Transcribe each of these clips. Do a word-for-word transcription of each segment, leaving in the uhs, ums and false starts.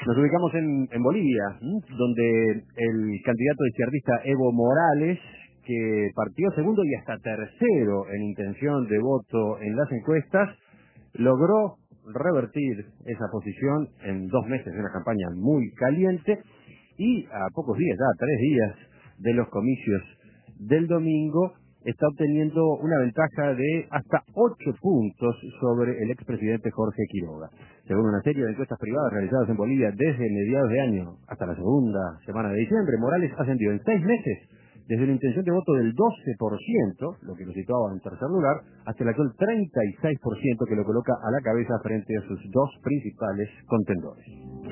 Nos ubicamos en, en Bolivia, ¿m? donde el candidato izquierdista Evo Morales, que partió segundo y hasta tercero en intención de voto en las encuestas, logró revertir esa posición en dos meses de una campaña muy caliente y a pocos días, ya tres días de los comicios del domingo, está obteniendo una ventaja de hasta ocho puntos sobre el expresidente Jorge Quiroga. Según una serie de encuestas privadas realizadas en Bolivia desde mediados de año hasta la segunda semana de diciembre, Morales ascendió en seis meses desde una intención de voto del doce por ciento, lo que lo situaba en tercer lugar, hasta el actual treinta y seis por ciento que lo coloca a la cabeza frente a sus dos principales contendores.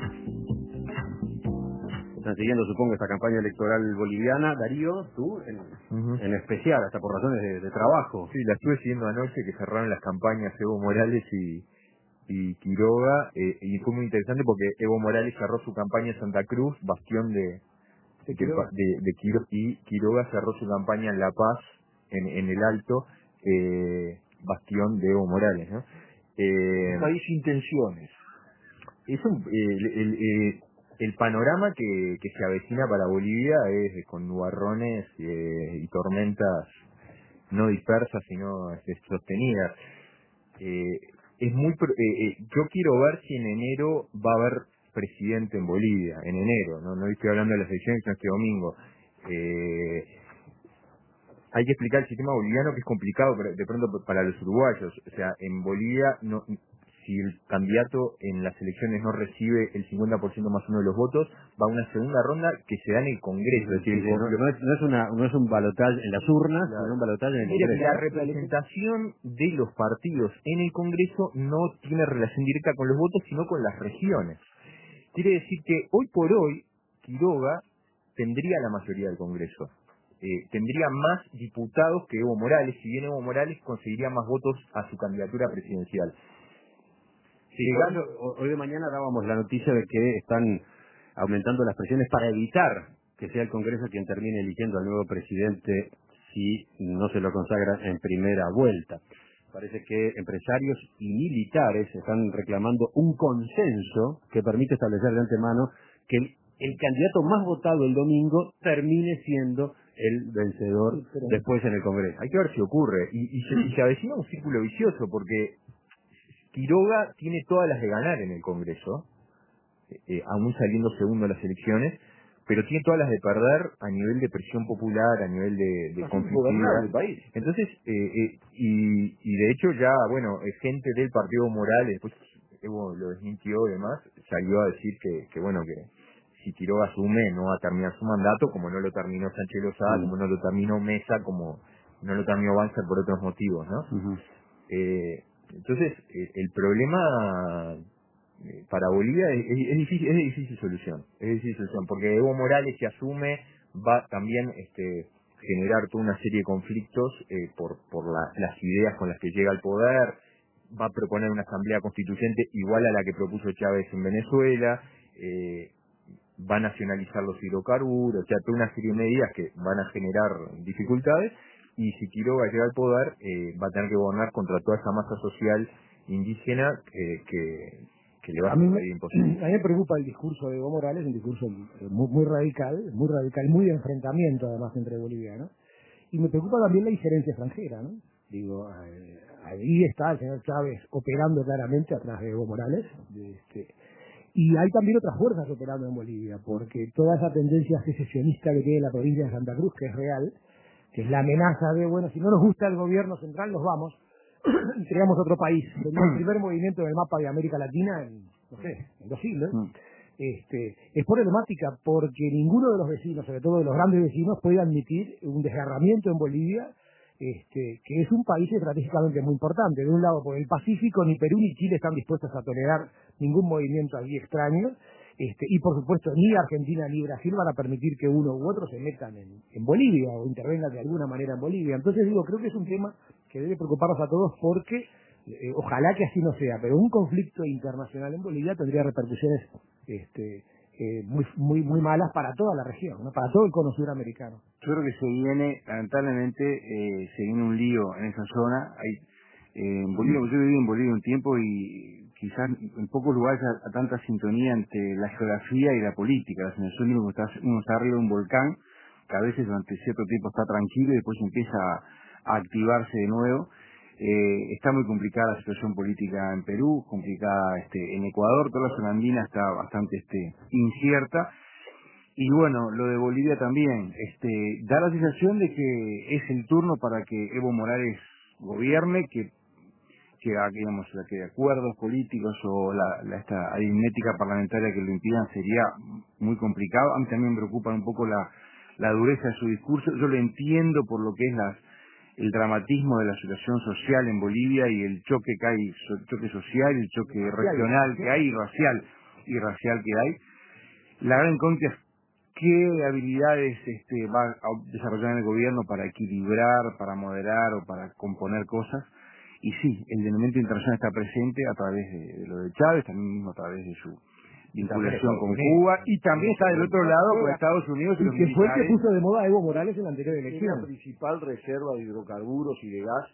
Están siguiendo, supongo, esta campaña electoral boliviana. Darío, tú en, uh-huh. en especial, hasta por razones de, de trabajo. Sí, la estuve siguiendo anoche, que cerraron las campañas Evo Morales y, y Quiroga, eh, y fue muy interesante porque Evo Morales cerró su campaña en Santa Cruz, bastión de, de, Quiroga. de, de Quiroga, y Quiroga cerró su campaña en La Paz, en, en el Alto, eh, bastión de Evo Morales, ¿no? Eh, país intenciones. Es un, eh, el, el, el, el panorama que, que se avecina para Bolivia es con nubarrones eh, y tormentas no dispersas, sino este, sostenidas. Eh, es muy pro, eh, eh, yo quiero ver si en enero va a haber presidente en Bolivia, en enero, no, no estoy hablando de las elecciones, sino este domingo. Eh, hay que explicar el sistema boliviano, que es complicado de pronto para los uruguayos. O sea, en Bolivia, no, si el candidato en las elecciones no recibe el cincuenta por ciento más uno de los votos, va a una segunda ronda que se da en el Congreso. Es decir, sí, no, no, es, no, es una, no es un balotaje en las urnas, claro, sino un balotaje en el Mire, Congreso. La representación de los partidos en el Congreso no tiene relación directa con los votos, sino con las regiones. Quiere decir que hoy por hoy, Quiroga tendría la mayoría del Congreso. Eh, tendría más diputados que Evo Morales, si bien Evo Morales conseguiría más votos a su candidatura presidencial. Sí, Llegando, hoy de mañana dábamos la noticia de que están aumentando las presiones para evitar que sea el Congreso quien termine eligiendo al nuevo presidente si no se lo consagra en primera vuelta. Parece que empresarios y militares están reclamando un consenso que permite establecer de antemano que el, el candidato más votado el domingo termine siendo el vencedor sí, pero... después en el Congreso. Hay que ver si ocurre. Y, y, se, y se avecina un círculo vicioso, porque Quiroga tiene todas las de ganar en el Congreso, eh, aún saliendo segundo en las elecciones, pero tiene todas las de perder a nivel de presión popular, a nivel de, de conflictividad del país. Entonces, eh, eh, y, y de hecho ya, bueno, eh, gente del Partido Morales, después Evo lo desmintió y demás, salió a decir que, que bueno, que si Quiroga asume no va a terminar su mandato, como no lo terminó Sánchez Lozada, uh-huh. como no lo terminó Mesa, como no lo terminó Banzer por otros motivos, ¿no? Uh-huh. Eh, entonces, eh, el problema eh, para Bolivia es, es, es difícil, es de difícil solución, es de difícil solución, porque Evo Morales, si asume, va también este generar toda una serie de conflictos eh, por por la, las ideas con las que llega al poder, va a proponer una asamblea constituyente igual a la que propuso Chávez en Venezuela, eh, va a nacionalizar los hidrocarburos, o sea, toda una serie de medidas que van a generar dificultades. Y si Quiroga llega al poder, eh, va a tener que gobernar contra toda esa masa social indígena eh, que, que le va a, a ser mí, imposible. A mí me preocupa el discurso de Evo Morales, un discurso muy, muy radical, muy radical, muy de enfrentamiento además entre bolivianos. Y me preocupa también la injerencia extranjera, ¿no? Digo, eh, ahí está el señor Chávez operando claramente atrás de Evo Morales. Este, y hay también otras fuerzas operando en Bolivia, porque toda esa tendencia secesionista que tiene la provincia de Santa Cruz, que es real, que es la amenaza de, bueno, si no nos gusta el gobierno central, nos vamos y creamos otro país. Sería el primer movimiento en el mapa de América Latina en, no sé, en dos siglos. Este, es problemática porque ninguno de los vecinos, sobre todo de los grandes vecinos, puede admitir un desgarramiento en Bolivia, este, que es un país estratégicamente muy importante. De un lado, por el Pacífico, ni Perú ni Chile están dispuestos a tolerar ningún movimiento allí extraño. Este, y por supuesto ni Argentina ni Brasil van a permitir que uno u otro se metan en, en Bolivia o intervengan de alguna manera en Bolivia. Entonces digo, creo que es un tema que debe preocuparnos a todos porque eh, ojalá que así no sea, pero un conflicto internacional en Bolivia tendría repercusiones este, eh, muy muy muy malas para toda la región, ¿no? Para todo el cono suramericano. Yo creo que se viene, lamentablemente, eh, se viene un lío en esa zona. Hay, eh, en Bolivia, yo viví en Bolivia un tiempo y quizás en pocos lugares a, a tanta sintonía entre la geografía y la política. La sensación de que uno está, uno está arriba de un volcán, que a veces durante cierto tiempo está tranquilo y después empieza a, a activarse de nuevo. Eh, está muy complicada la situación política en Perú, complicada este, en Ecuador, toda la zona andina está bastante este, incierta. Y bueno, lo de Bolivia también, este, da la sensación de que es el turno para que Evo Morales gobierne, que que, digamos, que acuerdos políticos o la, la esta aritmética parlamentaria que lo impidan sería muy complicado. A mí también me preocupa un poco la, la dureza de su discurso. Yo lo entiendo por lo que es las, el dramatismo de la situación social en Bolivia y el choque que hay, el choque social, el choque regional que hay y racial, y racial que hay. La gran incógnita es qué habilidades este, va a desarrollar el gobierno para equilibrar, para moderar o para componer cosas. Y sí, el denominador internacional está presente a través de, de lo de Chávez, también mismo a través de su vinculación con Cuba, y también está del otro lado con Estados Unidos y, y los que fue el que militares. puso de moda a Evo Morales en la anterior Es elección. la principal reserva de hidrocarburos y de gas.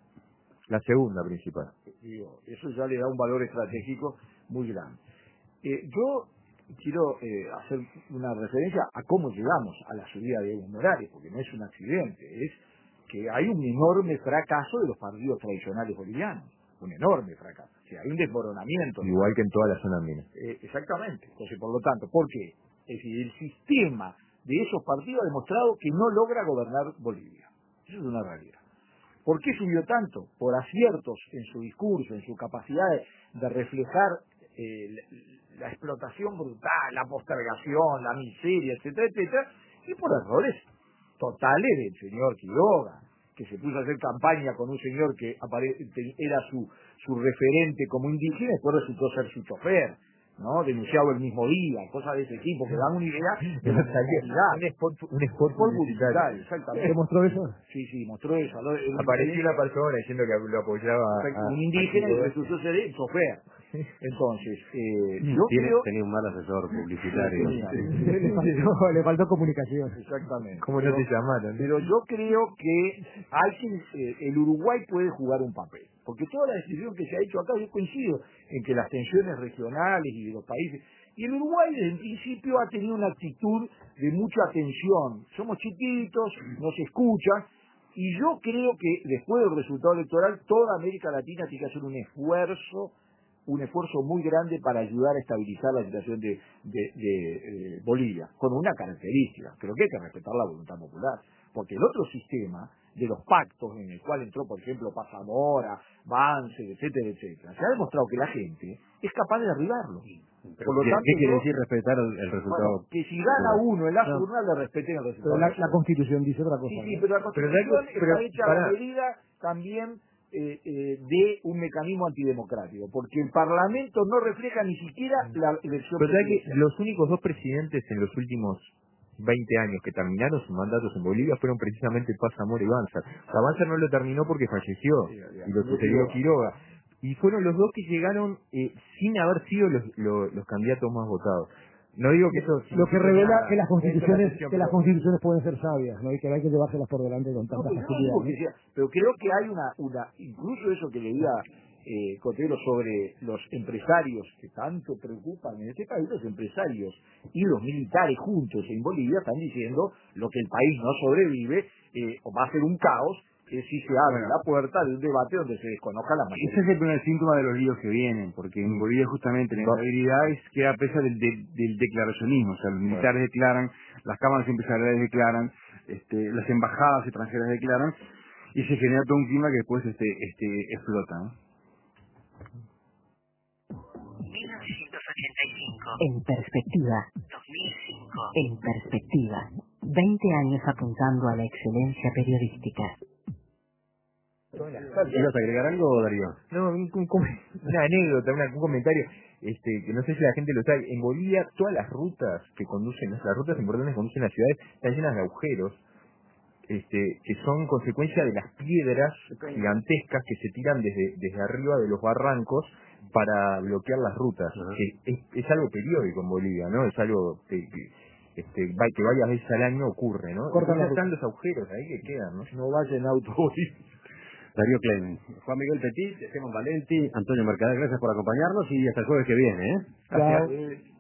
La segunda principal. Digo, eso ya le da un valor estratégico muy grande. Eh, yo quiero eh, hacer una referencia a cómo llegamos a la subida de Evo Morales, porque no es un accidente, es que hay un enorme fracaso de los partidos tradicionales bolivianos, un enorme fracaso, o sea, hay un desmoronamiento. Igual que en toda la zona andina. Eh, exactamente, entonces por lo tanto, ¿por qué? Es decir, el sistema de esos partidos ha demostrado que no logra gobernar Bolivia, eso es una realidad. ¿Por qué subió tanto? Por aciertos en su discurso, en su capacidad de, de reflejar eh, la, la explotación brutal, la postergación, la miseria, etcétera, etcétera, y por errores totales del señor Quiroga, que se puso a hacer campaña con un señor que apare- era su, su referente como indígena y después resultó ser su chofer, ¿no? Denunciado el mismo día, cosas de ese tipo, que dan una idea de la realidad. Un spot, un spot Por publicitario, publicitario. exactamente. ¿Se mostró eso? Sí, sí, mostró eso. Lo- el- Apareció una persona diciendo que lo apoyaba Perfecto, a, un indígena a y Quiroga. resultó ser el chofer. Entonces, eh, yo Tiene, creo... tenía un mal asesor publicitario. le, faltó, le faltó comunicación. Exactamente. ¿Cómo no Pero- te llamaron? Pero yo creo que hay que, eh, el Uruguay puede jugar un papel. Porque toda la decisión que se ha hecho acá, yo coincido en que las tensiones regionales y de los países... Y el Uruguay desde el principio ha tenido una actitud de mucha atención. Somos chiquitos, nos escuchan, y yo creo que después del resultado electoral, toda América Latina tiene que hacer un esfuerzo, un esfuerzo muy grande para ayudar a estabilizar la situación de, de, de, eh, Bolivia, con una característica, creo que hay que respetar la voluntad popular, porque el otro sistema de los pactos en el cual entró, por ejemplo, Paz Zamora, Banzer, etcétera, etcétera, se ha demostrado que la gente es capaz de derribarlo. Pero, Por lo ¿qué, tanto, ¿Qué quiere yo- decir respetar el, el resultado? Bueno, que si gana uno en las No. urnas, le respeten el resultado. Pero la, la Constitución dice otra cosa. Sí, sí, ¿no? pero la Pero Constitución la- pero, está hecha a pará. la medida también eh, eh, de un mecanismo antidemocrático, porque el Parlamento no refleja ni siquiera la elección Pero ¿sabes que presidencial. los únicos dos presidentes en los últimos veinte años que terminaron sus mandatos en Bolivia fueron precisamente Paz Zamora y Banzer? O sea, Banzer no lo terminó porque falleció Sí, ya, y lo no sucedió Quiroga. Quiroga. Y fueron los dos que llegaron eh, sin haber sido los, los, los candidatos más votados. No digo que eso... Lo que signifique revela nada que las dentro de la constituciones sesión, que las pero- constituciones pueden ser sabias, ¿no? Y que no hay que llevárselas por delante con No, tanta pues yo no facilidad. digo que ¿no? sea, pero creo que hay una, una incluso eso que leía eh, Cotelo sobre los empresarios que tanto preocupan en este país, los empresarios y los militares juntos en Bolivia están diciendo lo que el país no sobrevive, eh, o va a ser un caos, que si se abre Bueno. la puerta de un debate donde se desconozca la Ese mayoría. es el primer síntoma de los líos que vienen, porque en Bolivia justamente la inestabilidad es que a pesar del, del, del declaracionismo, o sea, los militares declaran, las cámaras empresariales declaran, este, las embajadas extranjeras declaran, y se genera todo un clima que después este, este, explota, ¿no? mil novecientos ochenta y cinco. En perspectiva. dos mil cinco. En perspectiva. veinte años apuntando a la excelencia periodística. ¿Ibas a agregar algo, Darío? No, un, un com- una anécdota, una- un comentario, este, que no sé si la gente lo sabe. En Bolivia, todas las rutas que conducen, las rutas importantes que conducen a las ciudades, están llenas de agujeros, este, que son consecuencia de las piedras gigantescas que se tiran desde, desde arriba de los barrancos para bloquear las rutas. Ajá. Que es, es algo periódico en Bolivia, ¿no? Es algo que, que, este, va- que varias veces al año ocurre, ¿no? Cortan Entonces la están ruta. los agujeros ahí que quedan, ¿no? No vaya en auto Bolivia. Darío Klein, Juan Miguel Petit, Esteban Valenti, Antonio Mercader, gracias por acompañarnos y hasta el jueves que viene. ¿eh? Gracias.